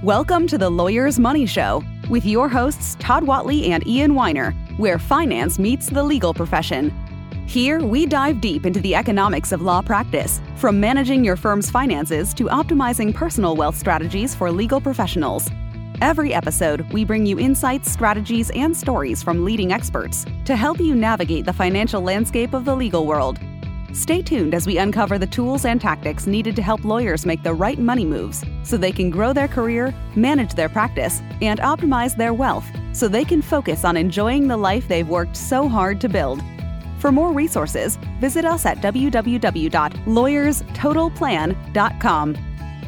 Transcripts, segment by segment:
Welcome to the Lawyer's Money Show with your hosts Todd Whatley and Ian Weiner, where finance meets the legal profession. Here, we dive deep into the economics of law practice, from managing your firm's finances to optimizing personal wealth strategies for legal professionals. Every episode, we bring you insights, strategies, and stories from leading experts to help you navigate the financial landscape of the legal world. Stay tuned as we uncover the tools and tactics needed to help lawyers make the right money moves so they can grow their career, manage their practice, and optimize their wealth so they can focus on enjoying the life they've worked so hard to build. For more resources, visit us at www.lawyerstotalplan.com.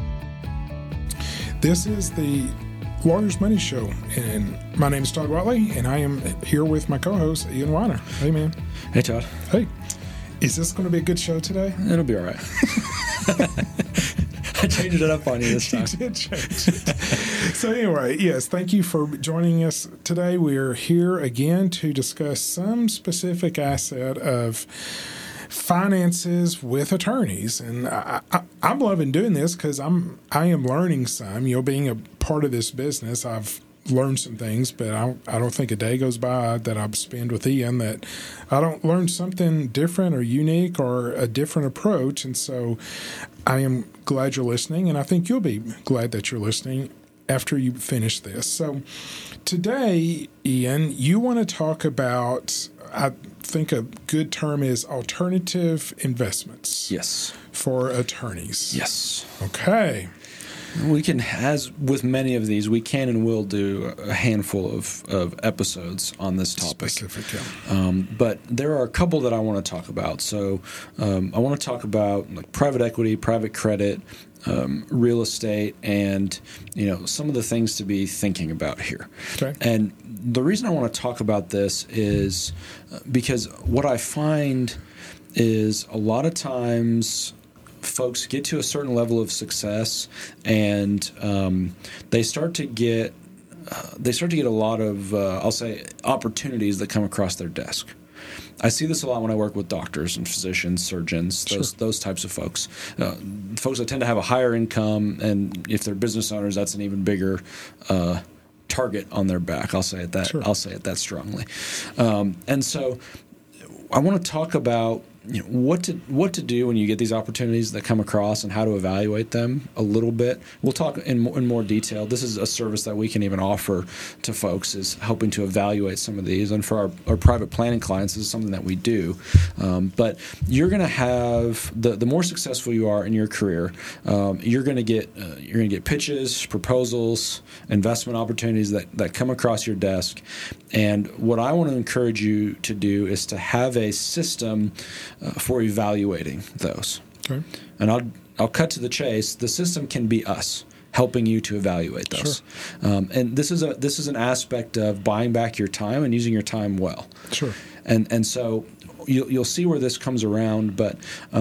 This is the Lawyer's Money Show, and my name is Todd Whatley, and I am here with my co-host, Ian Weiner. Hey, man. Hey, Todd. Hey. Is this going to be a good show today? It'll be all right. I changed it up on you this time. You did change it. So anyway, yes, thank you for joining us today. We're here again to discuss some specific asset of finances with attorneys. And I'm loving doing this because I am learning some. Being a part of this business, I've learn some things, but I don't think a day goes by that I spend with Ian that I don't learn something different or unique or a different approach. And so I am glad you're listening, and I think you'll be glad that you're listening after you finish this. So today, Ian, you want to talk about, I think a good term is alternative investments. Yes. For attorneys. Yes. Okay. We can, as with many of these, we can and will do a handful of episodes on this topic. Specific, yeah. But there are a couple that I want to talk about. So I want to talk about like private equity, private credit, real estate, and some of the things to be thinking about here. Okay. And the reason I want to talk about this is because what I find is a lot of times folks get to a certain level of success, and they start to get a lot of I'll say opportunities that come across their desk. I see this a lot when I work with doctors and physicians, surgeons, those types of folks. Folks that tend to have a higher income, and if they're business owners, that's an even bigger target on their back. I'll say it that. Sure. I'll say it that strongly. And so I want to talk about what to do when you get these opportunities that come across and how to evaluate them a little bit. We'll talk in more detail. This is a service that we can even offer to folks, is helping to evaluate some of these. And for our private planning clients, this is something that we do. But you're going to have the more successful you are in your career, you're going to get pitches, proposals, investment opportunities that come across your desk. And what I want to encourage you to do is to have a system for evaluating those. Okay. And I'll cut to the chase. The system can be us helping you to evaluate those. Sure. And this is an aspect of buying back your time and using your time well. Sure. And so you'll see where this comes around, but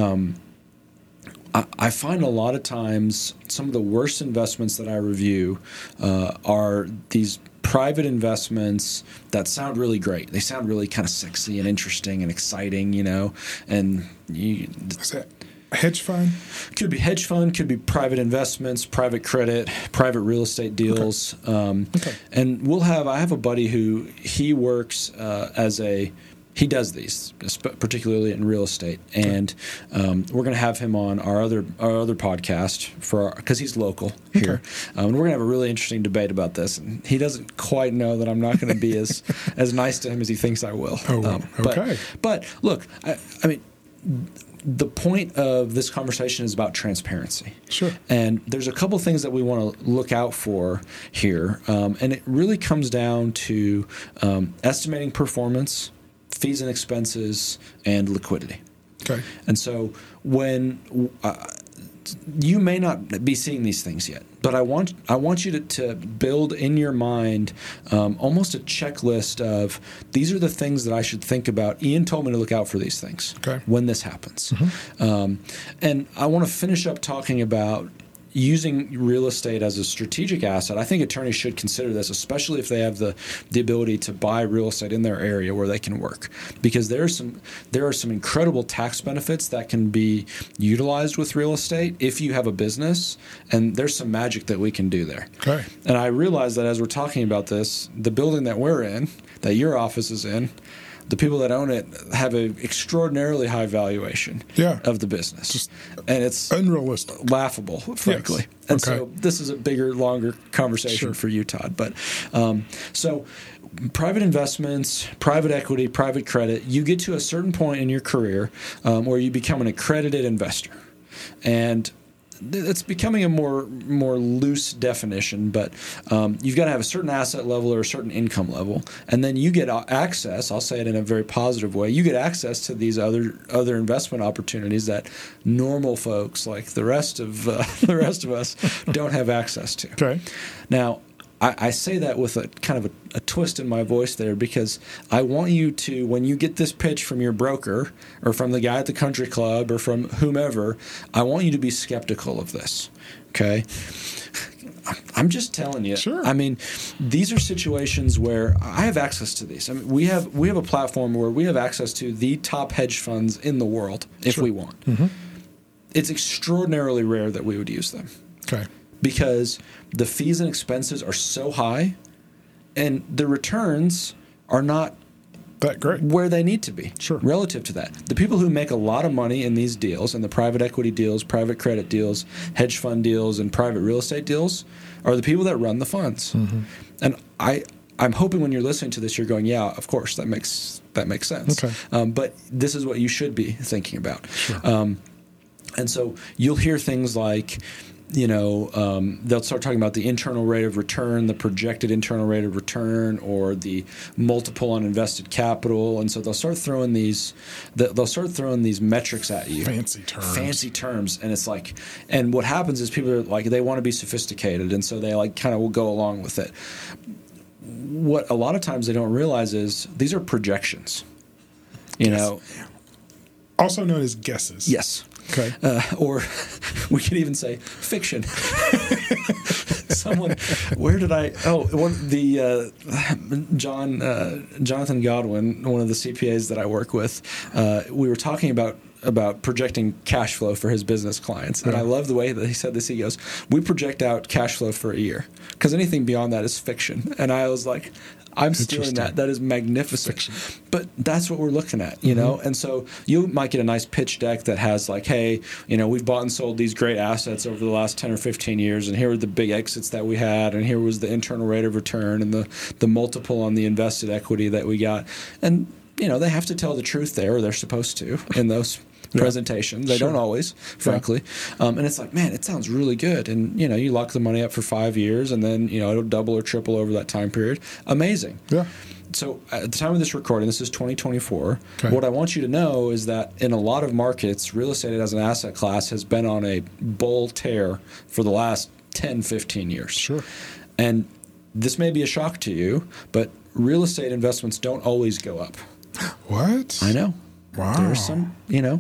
I find a lot of times some of the worst investments that I review are these private investments that sound really great. They sound really kind of sexy and interesting and exciting, and Is that a hedge fund? Could be hedge fund, could be private investments, private credit, private real estate deals. Okay. And I have a buddy who he works he does these, particularly in real estate, and we're going to have him on our other podcast because he's local here. Okay. And we're going to have a really interesting debate about this. And he doesn't quite know that I'm not going to be as nice to him as he thinks I will. Oh, okay. But look, I mean, the point of this conversation is about transparency. Sure. And there's a couple things that we want to look out for here, and it really comes down to estimating performance, fees and expenses, and liquidity. Okay. And so when you may not be seeing these things yet, but I want you to build in your mind almost a checklist of these are the things that I should think about. Ian told me to look out for these things when this happens. Mm-hmm. And I want to finish up talking about using real estate as a strategic asset, I think attorneys should consider this, especially if they have the ability to buy real estate in their area where they can work, because there are some incredible tax benefits that can be utilized with real estate if you have a business, and there's some magic that we can do there. Okay. And I realize that as we're talking about this, the building that we're in, that your office is in, the people that own it have an extraordinarily high valuation of the business. And it's unrealistic. Laughable, frankly. Yes. And so this is a bigger, longer conversation for you, Todd. But so private investments, private equity, private credit, you get to a certain point in your career where you become an accredited investor. And it's becoming a more loose definition, but you've got to have a certain asset level or a certain income level, and then you get access. I'll say it in a very positive way. You get access to these other investment opportunities that normal folks, like the rest of us, don't have access to. Okay. Now, I say that with a kind of a twist in my voice there, because I want you to, when you get this pitch from your broker or from the guy at the country club or from whomever, I want you to be skeptical of this, okay? I'm just telling you. Sure. I mean, these are situations where I have access to these. I mean, we have a platform where we have access to the top hedge funds in the world if we want. Mm-hmm. It's extraordinarily rare that we would use them. Okay. Because the fees and expenses are so high, and the returns are not that great where they need to be relative to that. The people who make a lot of money in these deals, and the private equity deals, private credit deals, hedge fund deals, and private real estate deals, are the people that run the funds. Mm-hmm. And I'm hoping when you're listening to this, you're going, yeah, of course, that makes sense. Okay. But this is what you should be thinking about. Sure. And so you'll hear things like, they'll start talking about the internal rate of return, the projected internal rate of return, or the multiple on invested capital, and so they'll start throwing these metrics at you. Fancy terms, and it's like, and what happens is people are like, they want to be sophisticated, and so they like kind of will go along with it. What a lot of times they don't realize is these are projections. You know, also known as guesses. Yes. Okay. Or we could even say fiction. Someone, where did I? Oh, Jonathan Godwin, one of the CPAs that I work with. We were talking about projecting cash flow for his business clients, and I love the way that he said this. He goes, "We project out cash flow for a year because anything beyond that is fiction." And I was like, I'm stealing that. That is magnificent. Fiction. But that's what we're looking at, you know? And so you might get a nice pitch deck that has like, hey, we've bought and sold these great assets over the last 10 or 15 years, and here were the big exits that we had, and here was the internal rate of return and the multiple on the invested equity that we got. And, they have to tell the truth there, or they're supposed to in those presentations. They don't always, frankly. And it's like, man, it sounds really good. And, you lock the money up for 5 years, and then, it'll double or triple over that time period. Amazing. Yeah. So at the time of this recording, this is 2024. Okay. What I want you to know is that in a lot of markets, real estate as an asset class has been on a bull tear for the last 10, 15 years. Sure. And this may be a shock to you, but real estate investments don't always go up. What? I know. Wow. There's some,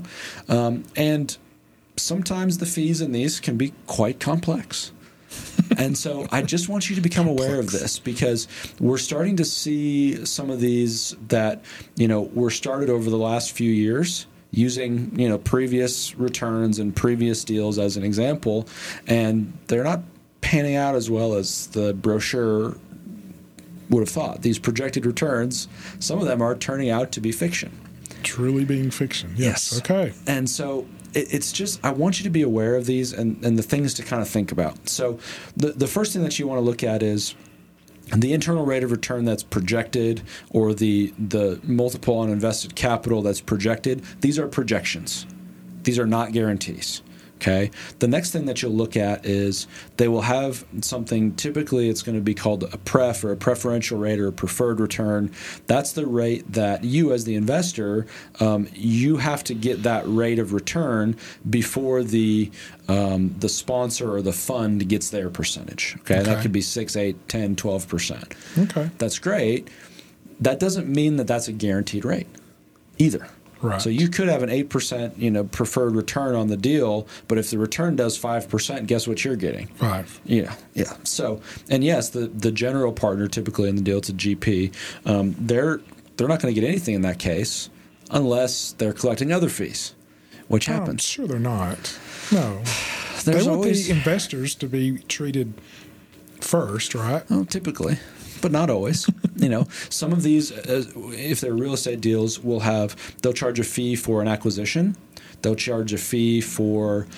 and sometimes the fees in these can be quite complex. And so I just want you to become aware of this, because we're starting to see some of these that, were started over the last few years using, previous returns and previous deals as an example, and they're not panning out as well as the brochure would have thought. These projected returns, some of them are turning out to be fiction. Truly being fiction. Yes. Okay. And so it's just, I want you to be aware of these and the things to kind of think about. So the first thing that you want to look at is the internal rate of return that's projected, or the multiple on invested capital that's projected. These are projections. These are not guarantees. Okay. The next thing that you'll look at is they will have something. Typically, it's going to be called a pref, or a preferential rate, or a preferred return. That's the rate that you, as the investor, you have to get that rate of return before the sponsor or the fund gets their percentage. Okay. That could be 6, 8, 10, 12%. Okay. That's great. That doesn't mean that that's a guaranteed rate either. Right. So you could have an 8%, preferred return on the deal, but if the return does 5%, guess what you're getting? 5. Yeah. So, and yes, the general partner typically in the deal, it's a GP. They're not going to get anything in that case unless they're collecting other fees, which happens. I'm sure they're not. No. There's they want always the investors to be treated first, right? Oh, typically, but not always. Some of these, if they're real estate deals, they'll charge a fee for an acquisition. They'll charge a fee for,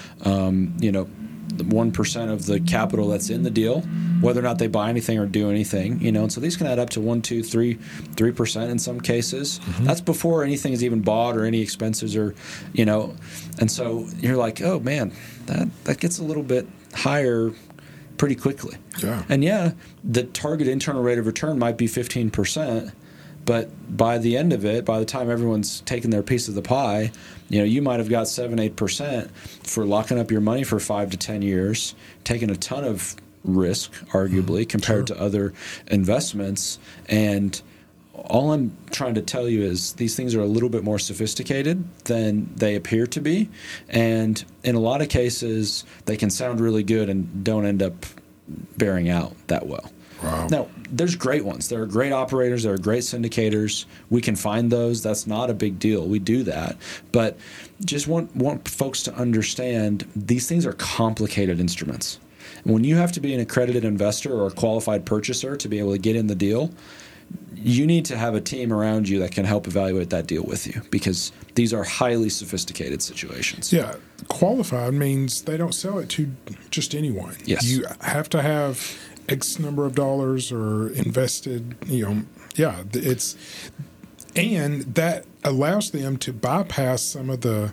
the 1% of the capital that's in the deal, whether or not they buy anything or do anything. And so these can add up to 1, 2, 3% in some cases. Mm-hmm. That's before anything is even bought or any expenses are, And so you're like, oh man, that gets a little bit higher pretty quickly. Yeah. And the target internal rate of return might be 15%, but by the end of it, by the time everyone's taken their piece of the pie, you might have got 7-8% for locking up your money for 5 to 10 years, taking a ton of risk, arguably, compared to other investments. And all I'm trying to tell you is these things are a little bit more sophisticated than they appear to be. And in a lot of cases, they can sound really good and don't end up bearing out that well. Wow. Now, there's great ones. There are great operators. There are great syndicators. We can find those. That's not a big deal. We do that. But just want folks to understand these things are complicated instruments. And when you have to be an accredited investor or a qualified purchaser to be able to get in the deal, you need to have a team around you that can help evaluate that deal with you, because these are highly sophisticated situations. Yeah. Qualified means they don't sell it to just anyone. Yes. You have to have X number of dollars or invested, it's, and that allows them to bypass some of the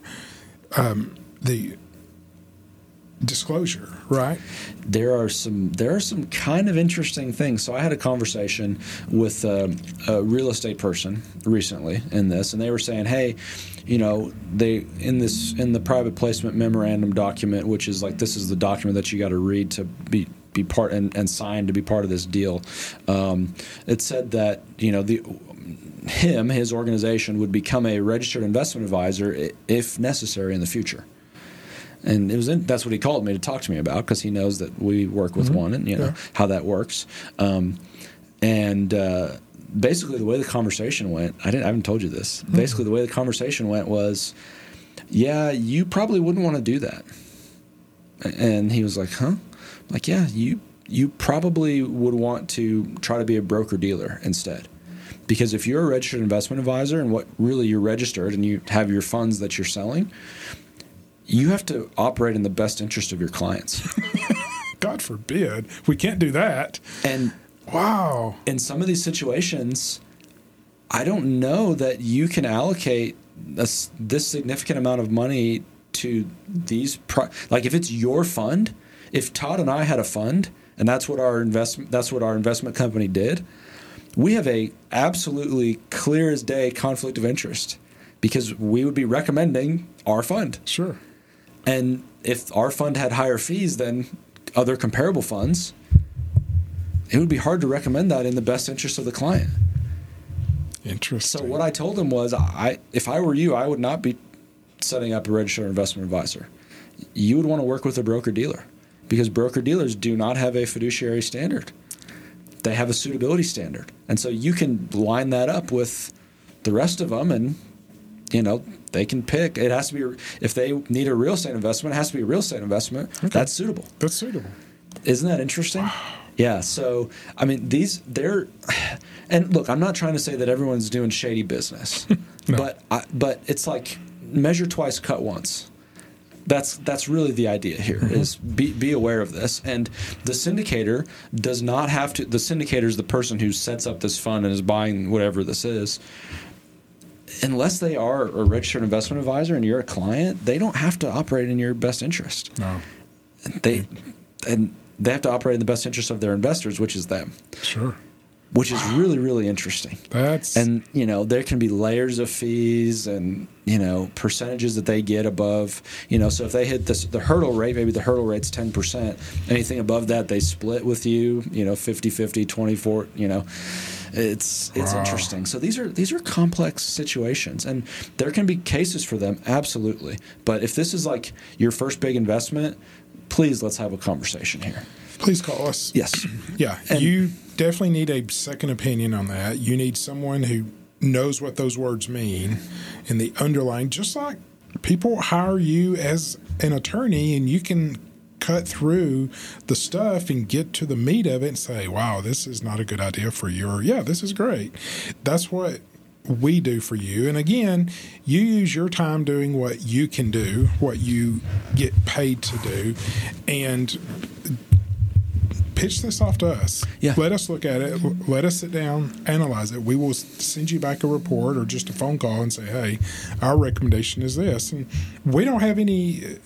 disclosure, right? There are some kind of interesting things. So I had a conversation with a real estate person recently in this, and they were saying, hey, they in the private placement memorandum document, which is like, this is the document that you got to read to be part and sign to be part of this deal. It said that his organization would become a registered investment advisor if necessary in the future. And that's what he called me to talk to me about, because he knows that we work with one and how that works. Basically the way the conversation went, I haven't told you this. Mm-hmm. Basically the way the conversation went was, yeah, you probably wouldn't want to do that. And he was like, huh? Like, yeah, you probably would want to try to be a broker-dealer instead. Because if you're a registered investment advisor and what really you're registered and you have your funds that you're selling, you have to operate in the best interest of your clients. God forbid. We can't do that. And wow. In some of these situations, I don't know that you can allocate this significant amount of money to these. Like if it's your fund, if Todd and I had a fund, and that's what our investment company did, we have a absolutely clear as day conflict of interest, because we would be recommending our fund. Sure. And if our fund had higher fees than other comparable funds, it would be hard to recommend that in the best interest of the client. Interesting. So what I told him was, if I were you, I would not be setting up a registered investment advisor. You would want to work with a broker-dealer, because broker-dealers do not have a fiduciary standard. They have a suitability standard. And so you can line that up with the rest of them, and they can pick. It has to be, if they need a real estate investment, it has to be a real estate investment. Okay. That's suitable. That's suitable. Isn't that interesting? Yeah. So, I mean, and look, I'm not trying to say that everyone's doing shady business, no. but it's like measure twice, cut once. That's really the idea here, mm-hmm. is be aware of this. And the syndicator does not have to. The syndicator is the person who sets up this fund and is buying whatever this is. Unless they are a registered investment advisor and you're a client, they don't have to operate in your best interest. No. They have to operate in the best interest of their investors, which is them. Sure. Which is really, really interesting. And there can be layers of fees and percentages that they get above. So if they hit the hurdle rate, maybe the hurdle rate's 10%. Anything above that, they split with you. 50-50, 24. It's interesting. So these are complex situations, and there can be cases for them, absolutely. But if this is like your first big investment, please let's have a conversation here. Please call us. Yes. Yeah, and you definitely need a second opinion on that. You need someone who knows what those words mean and the underlying, just like people hire you as an attorney and you can cut through the stuff and get to the meat of it and say, wow, this is not a good idea for you, or yeah, this is great. That's what we do for you. And again, you use your time doing what you can do, what you get paid to do, and pitch this off to us. Yeah. Let us look at it. Let us sit down, analyze it. We will send you back a report or just a phone call and say, hey, our recommendation is this. And we don't have any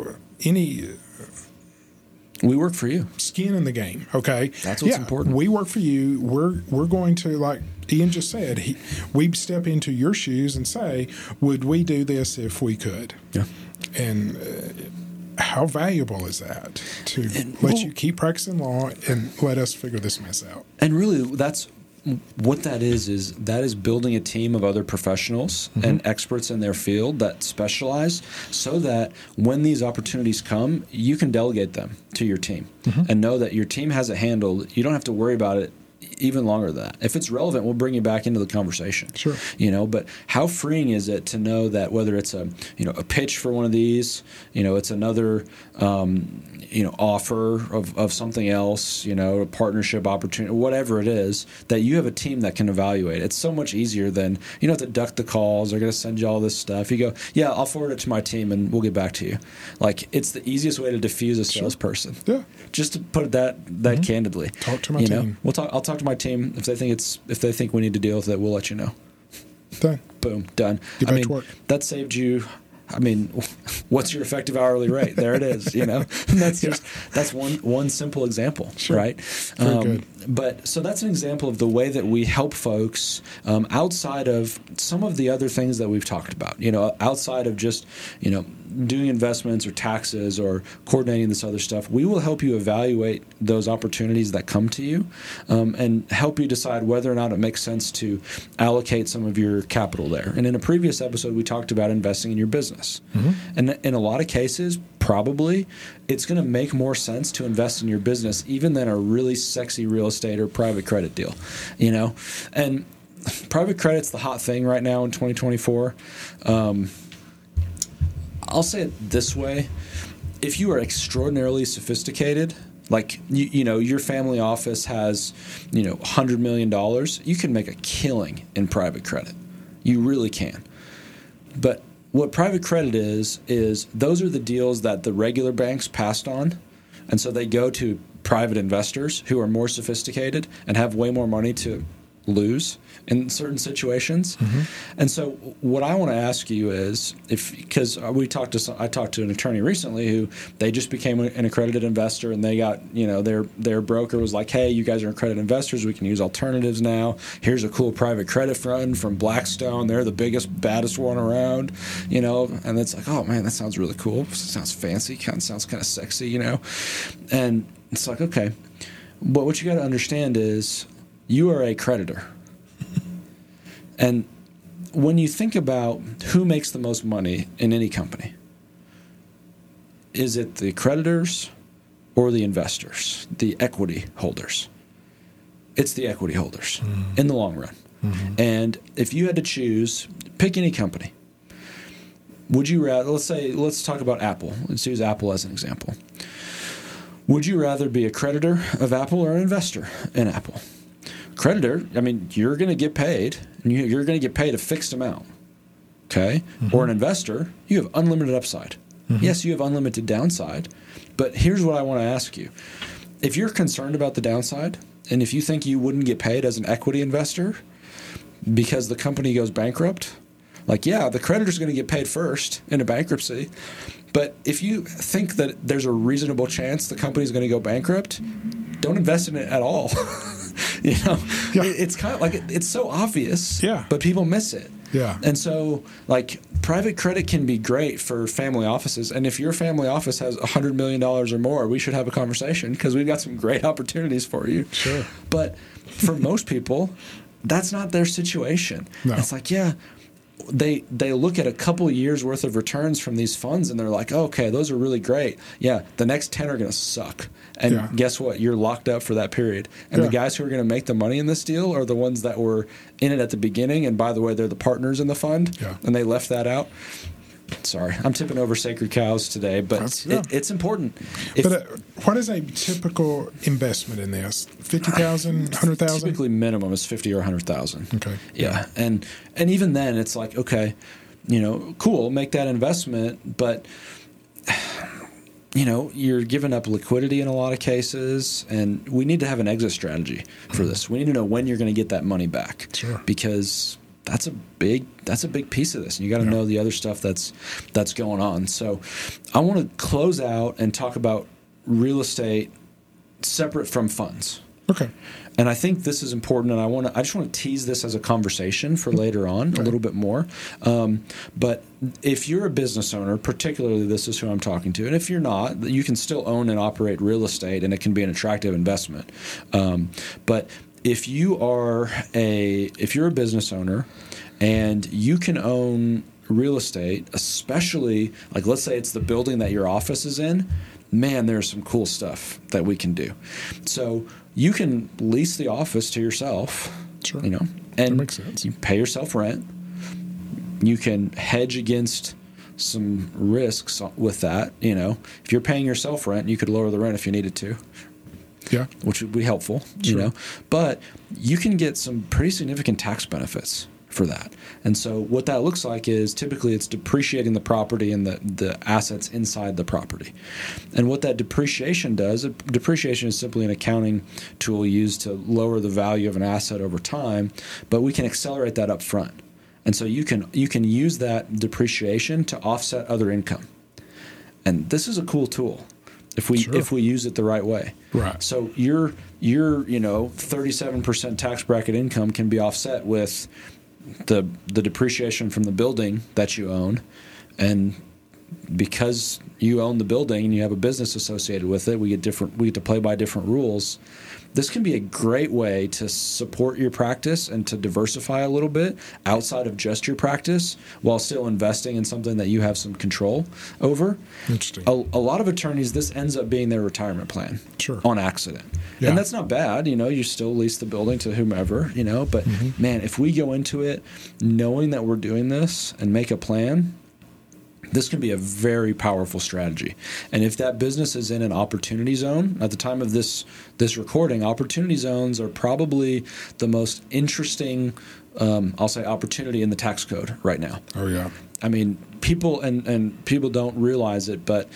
we work for you. Skin in the game, okay? That's what's important. We work for you. We're going to, like Ian just said, we step into your shoes and say, would we do this if we could? Yeah. And how valuable is that to let you keep practicing law and let us figure this mess out? And really, that's what that is building a team of other professionals and experts in their field that specialize, so that when these opportunities come, you can delegate them to your team and know that your team has it handled. You don't have to worry about it even longer than that. If it's relevant, we'll bring you back into the conversation. Sure. But how freeing is it to know that whether it's a pitch for one of these, it's another offer of something else, a partnership opportunity, whatever it is, that you have a team that can evaluate. It's so much easier than you don't have to duck the calls. They're going to send you all this stuff. You go, yeah, I'll forward it to my team and we'll get back to you. Like, it's the easiest way to diffuse a salesperson. Yeah. Just to put it that candidly. Talk to my team. I'll talk to my team. If they think we need to deal with it, we'll let you know. Done. Boom. Done. Get back to work. That saved you. What's your effective hourly rate? There it is. And that's one simple example, right? Very good. But so that's an example of the way that we help folks outside of some of the other things that we've talked about. Outside of just doing investments or taxes or coordinating this other stuff, we will help you evaluate those opportunities that come to you and help you decide whether or not it makes sense to allocate some of your capital there. And in a previous episode, we talked about investing in your business. And in a lot of cases, probably it's going to make more sense to invest in your business even than a really sexy real estate or private credit deal, And private credit's the hot thing right now in 2024. I'll say it this way. If you are extraordinarily sophisticated, like your family office has, $100 million, you can make a killing in private credit. You really can. But what private credit is those are the deals that the regular banks passed on, and so they go to private investors who are more sophisticated and have way more money to lose in certain situations. And so what I want to ask you is, because I talked to an attorney recently who they just became an accredited investor, and they got, their broker was like, hey, you guys are accredited investors, we can use alternatives now. Here's a cool private credit fund from Blackstone. They're the biggest, baddest one around, and it's like, oh man, that sounds really cool. It sounds fancy, sounds kind of sexy, and it's like, okay, but what you got to understand is you are a creditor. And when you think about who makes the most money in any company, is it the creditors or the investors, the equity holders? It's the equity holders in the long run. And if you had to choose, pick any company. Would you rather, let's talk about Apple. Let's use Apple as an example. Would you rather be a creditor of Apple or an investor in Apple? Creditor, you're going to get paid, and you're going to get paid a fixed amount, okay? Or an investor, you have unlimited upside. Yes, you have unlimited downside, but here's what I want to ask you. If you're concerned about the downside, and if you think you wouldn't get paid as an equity investor because the company goes bankrupt, the creditor's going to get paid first in a bankruptcy, but if you think that there's a reasonable chance the company's going to go bankrupt, don't invest in it at all. It's kind of like it's so obvious, but people miss it. Yeah. And so, private credit can be great for family offices. And if your family office has $100 million or more, we should have a conversation because we've got some great opportunities for you. Sure. But for most people, that's not their situation. No. It's like, yeah, they look at a couple of years worth of returns from these funds and they're like, oh, okay, those are really great. Yeah, the next 10 are going to suck. And guess what? You're locked up for that period. And the guys who are going to make the money in this deal are the ones that were in it at the beginning. And by the way, they're the partners in the fund. Yeah. And they left that out. Sorry, I'm tipping over sacred cows today, but it's important. But what is a typical investment in this? 50,000, 100,000? Typically, minimum is 50 or 100,000. Okay. Yeah, and even then, it's like, okay, cool, make that investment, but you're giving up liquidity in a lot of cases, and we need to have an exit strategy for this. We need to know when you're going to get that money back, because that's a big piece of this, and you got to know the other stuff that's going on. So, I want to close out and talk about real estate separate from funds. Okay. And I think this is important, and I just want to tease this as a conversation for later on a little bit more. But if you're a business owner, particularly this is who I'm talking to, and if you're not, you can still own and operate real estate, and it can be an attractive investment. But if you're a business owner and you can own real estate, especially like let's say it's the building that your office is in, man, there's some cool stuff that we can do. So you can lease the office to yourself, and that makes sense. You pay yourself rent. You can hedge against some risks with that. If you're paying yourself rent, you could lower the rent if you needed to. Yeah, which would be helpful, But you can get some pretty significant tax benefits for that. And so what that looks like is typically it's depreciating the property and the assets inside the property. And what that depreciation does, depreciation is simply an accounting tool used to lower the value of an asset over time, but we can accelerate that up front. And so you can use that depreciation to offset other income. And this is a cool tool if we use it the right way. Right. So your 37% tax bracket income can be offset with the depreciation from the building that you own, and because you own the building and you have a business associated with it, we get to play by different rules. This can be a great way to support your practice and to diversify a little bit outside of just your practice while still investing in something that you have some control over. Interesting. A lot of attorneys, this ends up being their retirement plan on accident. Yeah. And that's not bad. You still lease the building to whomever, but man, if we go into it knowing that we're doing this and make a plan, this can be a very powerful strategy. And if that business is in an opportunity zone, at the time of this recording, opportunity zones are probably the most interesting, I'll say, opportunity in the tax code right now. Oh, yeah. I mean, people and people don't realize it, but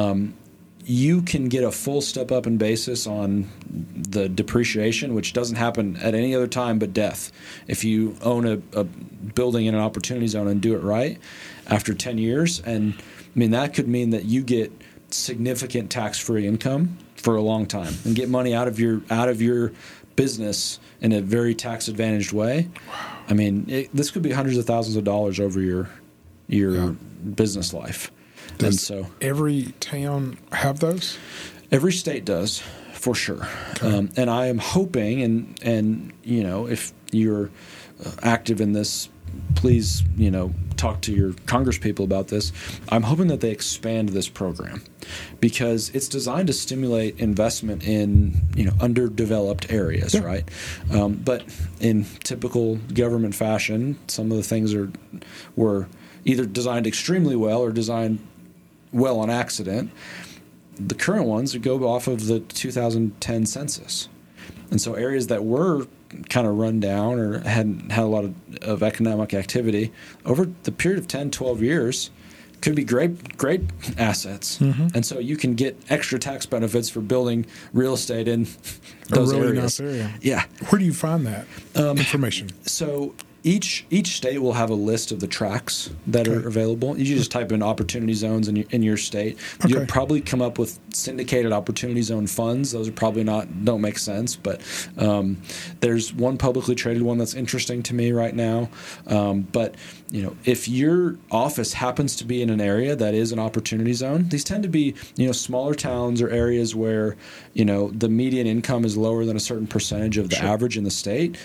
you can get a full step up in basis on the depreciation, which doesn't happen at any other time but death. If you own a building in an opportunity zone and do it right after 10 years, and I mean that could mean that you get significant tax-free income for a long time and get money out of your business in a very tax-advantaged way. Wow. I mean, this could be hundreds of thousands of dollars over your business life. Does every town have those? Every state does, for sure. Okay. And I am hoping, and if you're active in this, please, talk to your congresspeople about this. I'm hoping that they expand this program because it's designed to stimulate investment in, underdeveloped areas, right? But in typical government fashion, some of the things were either designed extremely well or designed well on accident. The current ones go off of the 2010 census. And so areas that were kind of run down or hadn't had a lot of economic activity over the period of 10, 12 years could be great assets. Mm-hmm. And so you can get extra tax benefits for building real estate in those a really areas. Nice area. Yeah. Where do you find that information? So each state will have a list of the tracks that are available. You just type in opportunity zones in your state. Okay. You'll probably come up with syndicated opportunity zone funds. Those are probably don't make sense, but there's one publicly traded one that's interesting to me right now. But if your office happens to be in an area that is an opportunity zone, these tend to be smaller towns or areas where the median income is lower than a certain percentage of the average in the state.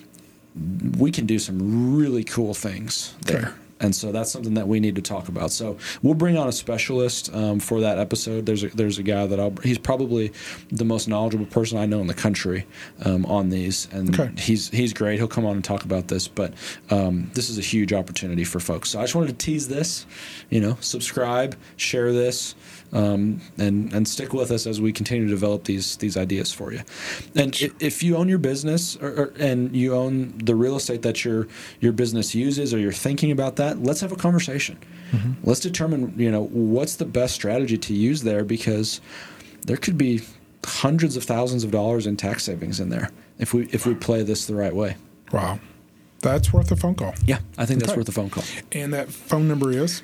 We can do some really cool things there. Okay. And so that's something that we need to talk about. So we'll bring on a specialist for that episode. There's a guy that he's probably the most knowledgeable person I know in the country on these, and he's great. He'll come on and talk about this. But this is a huge opportunity for folks. So I just wanted to tease this. Subscribe, share this, and stick with us as we continue to develop these ideas for you. And if you own your business and you own the real estate that your business uses, or you're thinking about that, let's have a conversation. Mm-hmm. Let's determine, what's the best strategy to use there, because there could be hundreds of thousands of dollars in tax savings in there if we play this the right way. Wow. That's worth a phone call. Yeah, I think that's worth a phone call. And that phone number is?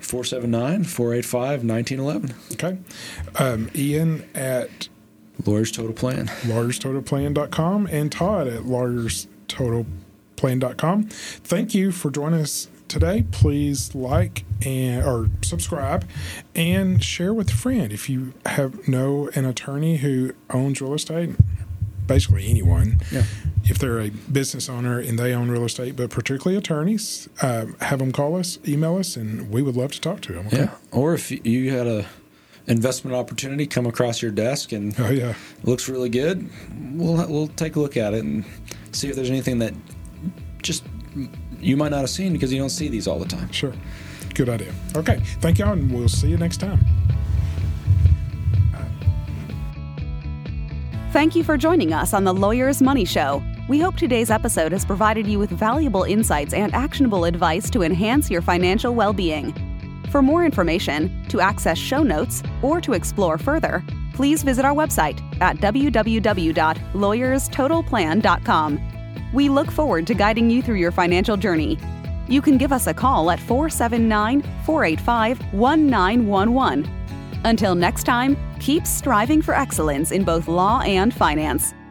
479-485-1911. Okay. Ian at Lawyers Total Plan. LawyersTotalPlan.com, and Todd at LawyersTotalPlan.com. Thank you for joining us today. Please like or subscribe and share with a friend. If you know an attorney who owns real estate, basically anyone, if they're a business owner and they own real estate, but particularly attorneys, have them call us, email us, and we would love to talk to them. Okay? Yeah. Or if you had a investment opportunity come across your desk and it looks really good, we'll take a look at it and see if there's anything that just you might not have seen, because you don't see these all the time. Sure. Good idea. Okay. Thank y'all, and we'll see you next time. Thank you for joining us on the Lawyers Money Show. We hope today's episode has provided you with valuable insights and actionable advice to enhance your financial well-being. For more information, to access show notes, or to explore further, please visit our website at www.LawyersTotalPlan.com. We look forward to guiding you through your financial journey. You can give us a call at 479-485-1911. Until next time, keep striving for excellence in both law and finance.